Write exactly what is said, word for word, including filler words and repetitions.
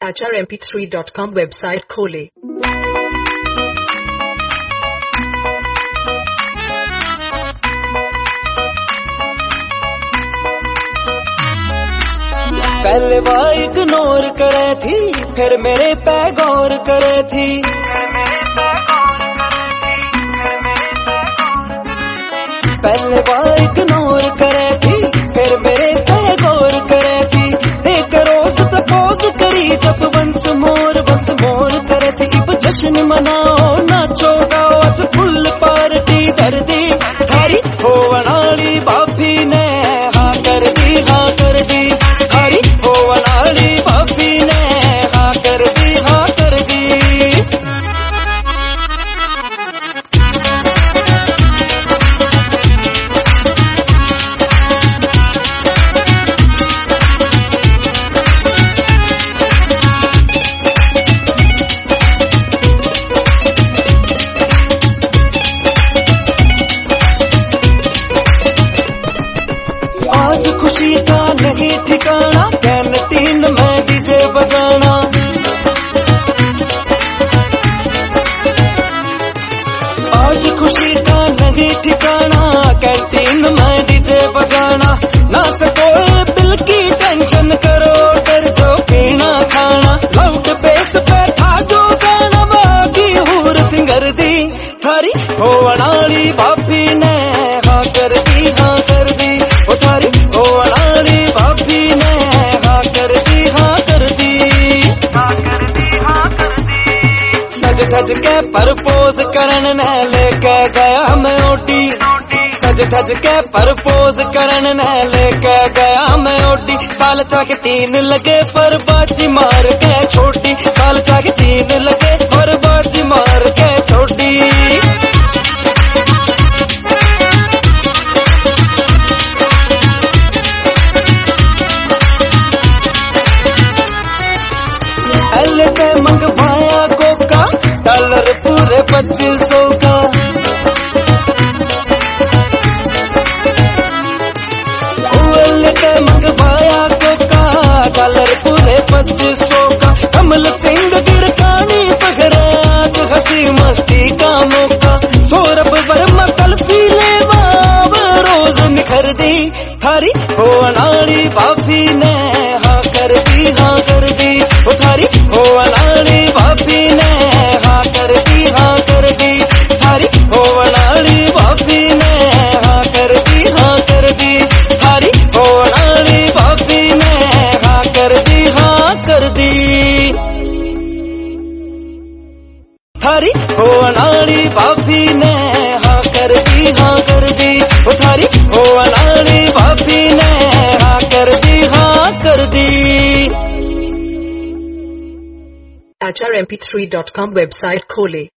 H R M P three dot com website खोले। पहले वो इग्नोर करे थी, फिर मेरे पे गौर करे थी। पहले वो इग्नोर करे थी, फिर मेरे पे गौर करे थी। एक रोज प्रपोज करी जब वंस मोर वंस मोर करे थी। इब जश्न मनाओ नाचो गाओ अज फुल पार्टी कर दी। थारी होवनाली भाभी ने हाँ कर दी, हाँ कर दी। थारी होवनाली भाभी ने हाँ कर दी, हाँ कर दी। आज खुशी का नहीं ठिकाना, कैंटीन में डीजे बजाना। आज खुशी का नहीं ठिकाना, कैंटीन में डीजे बजाना। ना सकोए बिल की टेंशन करो, डर जो पीना खाना। लाउड बेस पे था जो गाना बागी हूर सिंगर दी। थारी होवनाली भाभी ने हाँ कर दी, हाँ कर दी। ओ थारी होवनाली भाभी ने हाँ कर दी, हाँ कर दी। हाँ कर दी, हाँ कर दी। सज धज के प्रपोज करन ने लेके गया मैं ओटी। सज धज के प्रपोज करन ने लेके गया मैं ओटी। साल चाके तीन लगे पर बाजी मार के छोटी। साल चाके तीन लगे पर बाजी मार के छोटी। एल पे मंगवाया कोका, डॉलर पूरे पच्चीस सौ का। एल पे मंगवाया कोका, डॉलर पूरे पच्चीस सौ का। कमल सिंह गिरकानी पकड़े आज हंसी मस्ती का मौका। सौरभ वर्मा सेल्फी ले बाब रोज निखर दी। थारी होवनाली भाभी ने हाँ कर दी, हाँ कर दी। ओ थारी होवनाली भाभी ने हाँ कर दी, हाँ कर दी। थारी होवनाली भाभी ने हाँ कर दी, हाँ कर दी। थारी होवनाली भाभी ने हाँ कर दी, हाँ कर दी। थारी होवनाली भाभी ने हाँ कर दी, हाँ कर दी। ओ थारी होवनाली भाभी ने हाँ कर दी, हाँ कर दी। H R M P three dot com website खोले।